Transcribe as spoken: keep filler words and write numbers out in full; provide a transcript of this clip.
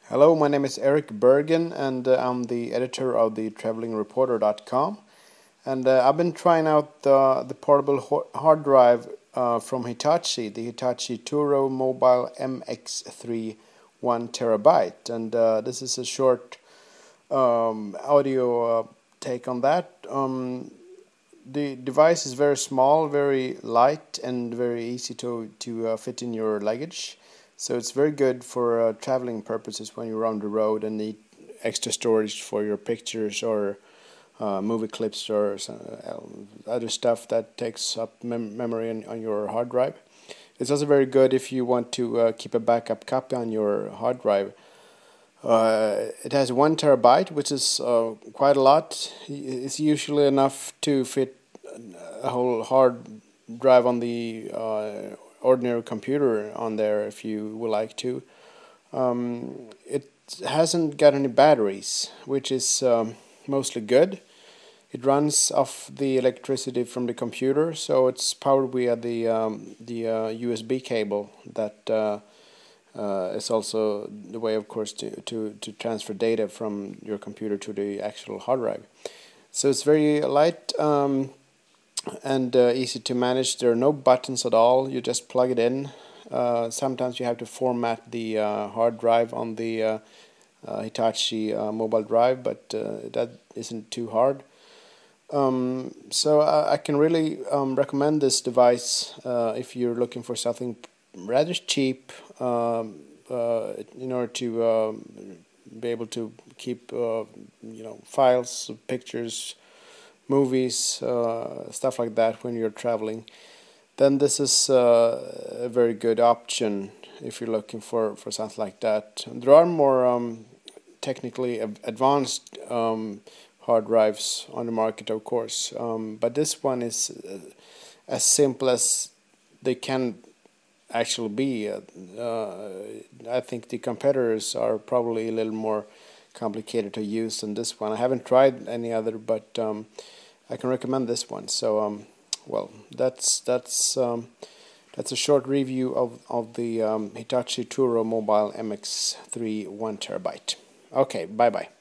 Hello, my name is Eric Bergen, and uh, I'm the editor of the traveling reporter dot com. And uh, I've been trying out the, the portable hard drive uh, from Hitachi, the Hitachi Turo Mobile M X three one terabyte. And uh, this is a short um, audio uh, take on that. Um, the device is very small, very light, and very easy to, to uh, fit in your luggage. So it's very good for uh, traveling purposes when you're on the road and need extra storage for your pictures or uh, movie clips or uh, other stuff that takes up mem memory on, on your hard drive. It's also very good if you want to uh, keep a backup copy on your hard drive. Uh, it has one terabyte, which is uh, quite a lot. It's usually enough to fit a whole hard drive on the uh, ordinary computer on there if you would like to. Um, it hasn't got any batteries, which is um, mostly good. It runs off the electricity from the computer, so it's powered via the um, the uh, U S B cable that uh, uh, is also the way, of course, to, to, to transfer data from your computer to the actual hard drive. So it's very light um, and uh, easy to manage. There are no buttons at all. You just plug it in. Uh, sometimes you have to format the uh, hard drive on the uh, uh, Hitachi uh, mobile drive, but uh, that isn't too hard. Um, so I, I can really um, recommend this device uh, if you're looking for something rather cheap um, uh, in order to um, be able to keep uh, you know files, pictures, movies, uh, stuff like that when you're traveling. Then this is uh, a very good option if you're looking for, for something like that. There are more um, technically advanced um, hard drives on the market, of course, um, but this one is uh, as simple as they can actually be. Uh, uh, I think the competitors are probably a little more complicated to use than this one. I haven't tried any other, but um, I can recommend this one. So, um, well, that's that's um, that's a short review of of the um, Hitachi Turo Mobile M X three one terabyte. Okay, bye bye.